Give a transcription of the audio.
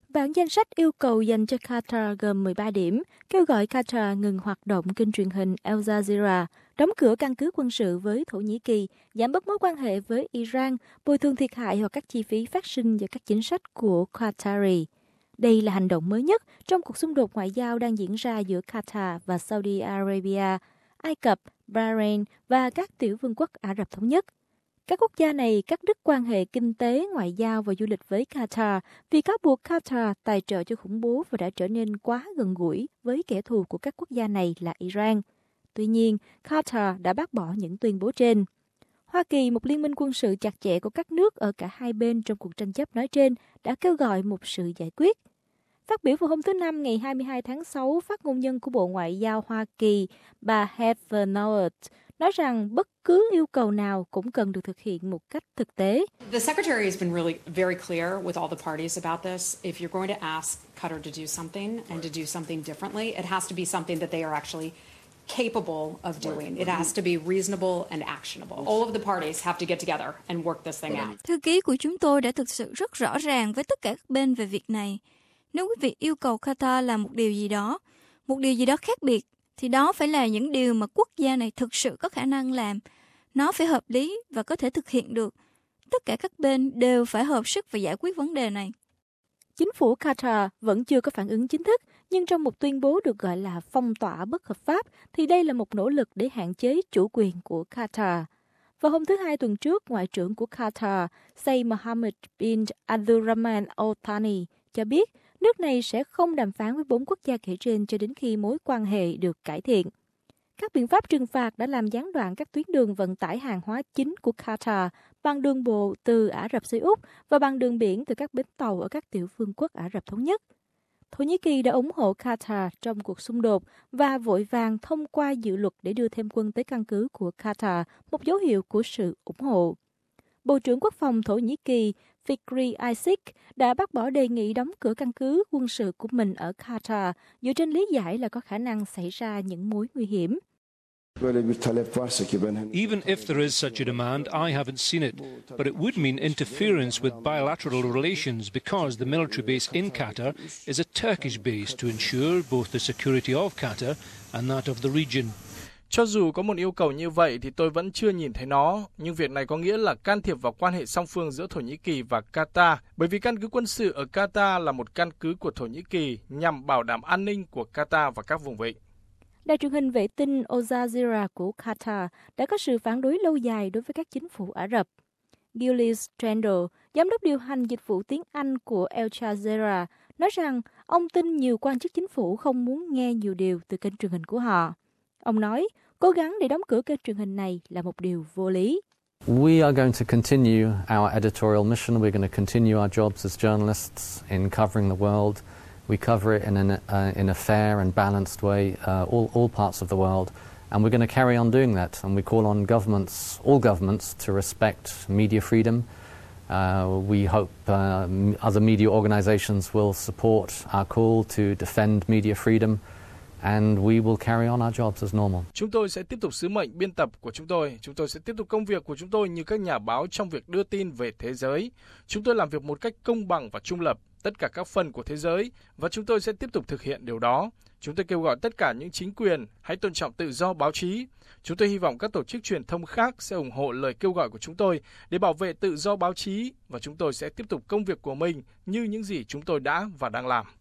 Bản danh sách yêu cầu dành cho Qatar gồm 13 điểm, kêu gọi Qatar ngừng hoạt động kênh truyền hình Al Jazeera, đóng cửa căn cứ quân sự với Thổ Nhĩ Kỳ, giảm bớt mối quan hệ với Iran, bồi thường thiệt hại hoặc các chi phí phát sinh do các chính sách của Qatari. Đây là hành động mới nhất trong cuộc xung đột ngoại giao đang diễn ra giữa Qatar và Saudi Arabia, Ai Cập, Bahrain và các tiểu vương quốc Ả Rập Thống Nhất. Các quốc gia này cắt đứt quan hệ kinh tế, ngoại giao và du lịch với Qatar vì cáo buộc Qatar tài trợ cho khủng bố và đã trở nên quá gần gũi với kẻ thù của các quốc gia này là Iran. Tuy nhiên, Qatar đã bác bỏ những tuyên bố trên. Hoa Kỳ, một liên minh quân sự chặt chẽ của các nước ở cả hai bên trong cuộc tranh chấp nói trên, đã kêu gọi một sự giải quyết. Phát biểu vào hôm thứ Năm ngày 22 tháng 6, phát ngôn nhân của Bộ Ngoại giao Hoa Kỳ, bà Heather Nauert, nói rằng bất cứ yêu cầu nào cũng cần được thực hiện một cách thực tế. The Secretary has been really very clear with all the parties about this. If you're going to ask Qatar to do something and to do something differently, it has to be something that they are actually capable of doing. It has to be reasonable and actionable. All of the parties have to get together and work this thing out. Thư ký của chúng tôi đã thực sự rất rõ ràng với tất cả các bên về việc này. Nếu quý vị yêu cầu Qatar làm một điều gì đó khác biệt, thì đó phải là những điều mà quốc gia này thực sự có khả năng làm. Nó phải hợp lý và có thể thực hiện được. Tất cả các bên đều phải hợp sức và giải quyết vấn đề này. Chính phủ Qatar vẫn chưa có phản ứng chính thức, nhưng trong một tuyên bố được gọi là phong tỏa bất hợp pháp, thì đây là một nỗ lực để hạn chế chủ quyền của Qatar. Vào hôm thứ Hai tuần trước, Ngoại trưởng của Qatar, Sheikh Mohammed bin Abdulrahman Al Thani, cho biết nước này sẽ không đàm phán với 4 quốc gia kể trên cho đến khi mối quan hệ được cải thiện. Các biện pháp trừng phạt đã làm gián đoạn các tuyến đường vận tải hàng hóa chính của Qatar bằng đường bộ từ Ả Rập Xê Út và bằng đường biển từ các bến tàu ở các tiểu vương quốc Ả Rập Thống Nhất. Thổ Nhĩ Kỳ đã ủng hộ Qatar trong cuộc xung đột và vội vàng thông qua dự luật để đưa thêm quân tới căn cứ của Qatar, một dấu hiệu của sự ủng hộ. Bộ trưởng Quốc phòng Thổ Nhĩ Kỳ Fikri Isaac đã bác bỏ đề nghị đóng cửa căn cứ quân sự của mình ở Qatar dựa trên lý giải là có khả năng xảy ra những mối nguy hiểm. Even if there is such a demand, I haven't seen it, but it would mean interference with bilateral relations because the military base in Qatar is a Turkish base to ensure both the security of Qatar and that of the region. Cho dù có một yêu cầu như vậy thì tôi vẫn chưa nhìn thấy nó, nhưng việc này có nghĩa là can thiệp vào quan hệ song phương giữa Thổ Nhĩ Kỳ và Qatar, bởi vì căn cứ quân sự ở Qatar là một căn cứ của Thổ Nhĩ Kỳ nhằm bảo đảm an ninh của Qatar và các vùng vịnh. Đài truyền hình vệ tinh Al Jazeera của Qatar đã có sự phản đối lâu dài đối với các chính phủ Ả Rập. Gilles Trendle, giám đốc điều hành dịch vụ tiếng Anh của Al Jazeera, nói rằng ông tin nhiều quan chức chính phủ không muốn nghe nhiều điều từ kênh truyền hình của họ. Ông nói, cố gắng để đóng cửa kênh truyền hình này là một điều vô lý. We are going to continue our editorial mission. We're going to continue our jobs as journalists in covering the world. We cover it in a fair and balanced way, all parts of the world, and we're going to carry on doing that. And we call on all governments to respect media freedom. We hope other media organizations will support our call to defend media freedom. And we will carry on our jobs as normal. Chúng tôi sẽ tiếp tục sứ mệnh biên tập của chúng tôi. Chúng tôi sẽ tiếp tục công việc của chúng tôi như các nhà báo trong việc đưa tin về thế giới. Chúng tôi làm việc một cách công bằng và trung lập, tất cả các phần của thế giới, và chúng tôi sẽ tiếp tục thực hiện điều đó. Chúng tôi kêu gọi tất cả những chính quyền hãy tôn trọng tự do báo chí. Chúng tôi hy vọng các tổ chức truyền thông khác sẽ ủng hộ lời kêu gọi của chúng tôi để bảo vệ tự do báo chí, và chúng tôi sẽ tiếp tục công việc của mình như những gì chúng tôi đã và đang làm.